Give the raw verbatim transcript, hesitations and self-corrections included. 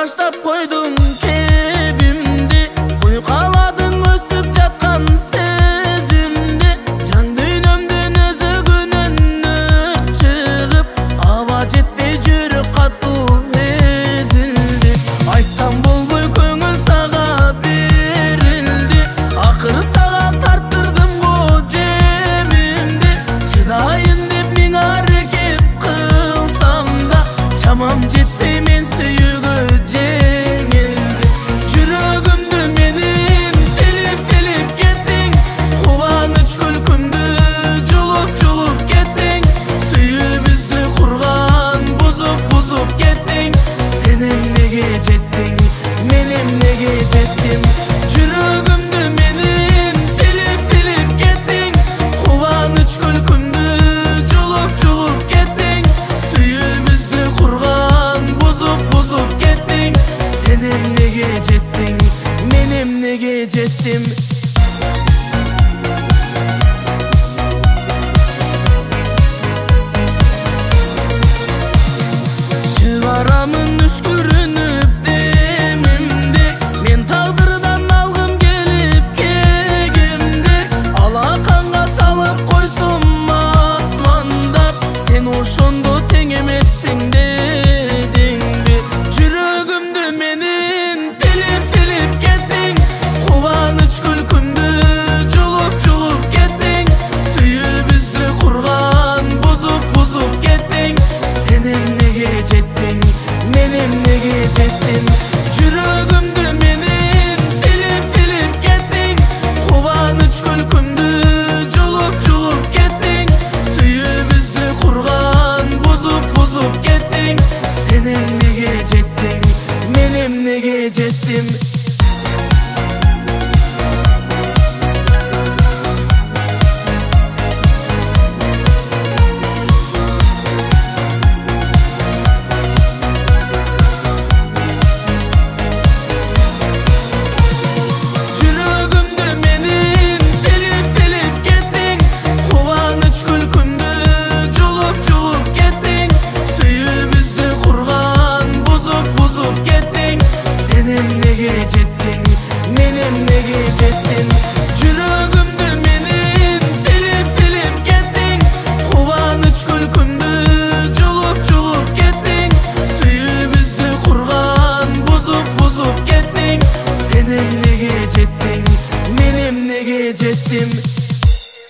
таштап койдуң кебимди, куйкаладың өсүп жаткан сезимди. Жан дүйнөмдүн өзөгүнөн өрт чыгып, аба жетпей жүрөк катуу эзилди. Айтсам болбой көңүл сага берилди, акыры сага тарттырдым го жемимди. Чыдайын деп миң аракет кылсам да, чамам жетпей мен сүйүүгө жеңилди. Жүрөгүмдү менин тилип тилип кеттиң, кубаныч күлкүмдү жулуп жулуп кеттиң. Сүйүүбүздү курган бузуп бузуп кеттиң. Сен эмнеге жеттиң, мен эмнеге жеттим? Жүрөгүмдү менин тилип тилип кеттиң, кубаныч күлкүмдү жулуп жулуп кеттиң. Сүйүүбүздү курган бузуп бузуп кеттиң. Сен эмнеге жеттиң, мен эмнеге жеттим? Чыгарамын үшкүрүнүп демимди, мен тагдырдан алгым келип кегимди. Алаканга салып койсом асмандап, сен ошондо тең эмессиң дедиңби? Жүрөгүмдү менин тилип тилип кеттиң, кубаныч күлкүмдү жулуп жулуп кеттиң. Сүйүүбүздү курган бузуп бузуп кеттиң. Сен эмнеге жеттиң, мен эмнеге жеттим? Жүрөгүмдү менин тилип тилип кеттиң, кубаныч күлкүмдү жулуп жулуп кеттиң. Сүйүүбүздү курган бузуп бузуп кеттиң. Сен эмнеге жеттиң, мен эмнеге жеттим? Жүрөгүмдү менин тилип тилип кеттиң, кубаныч күлкүмдү жулуп жулуп кеттиң. Сүйүүбүздү курган бузуп бузуп кеттиң. Сен эмнеге жеттиң, мен эмнеге жеттим? Жүрөгүмдү менин тилип тилип кеттиң, кубаныч күлкүмдү жулуп жулуп кеттиң. Сүйүүбүздү курган бузуп бузуп кеттиң. Сен эмнеге жеттиң, мен эмнеге жеттим?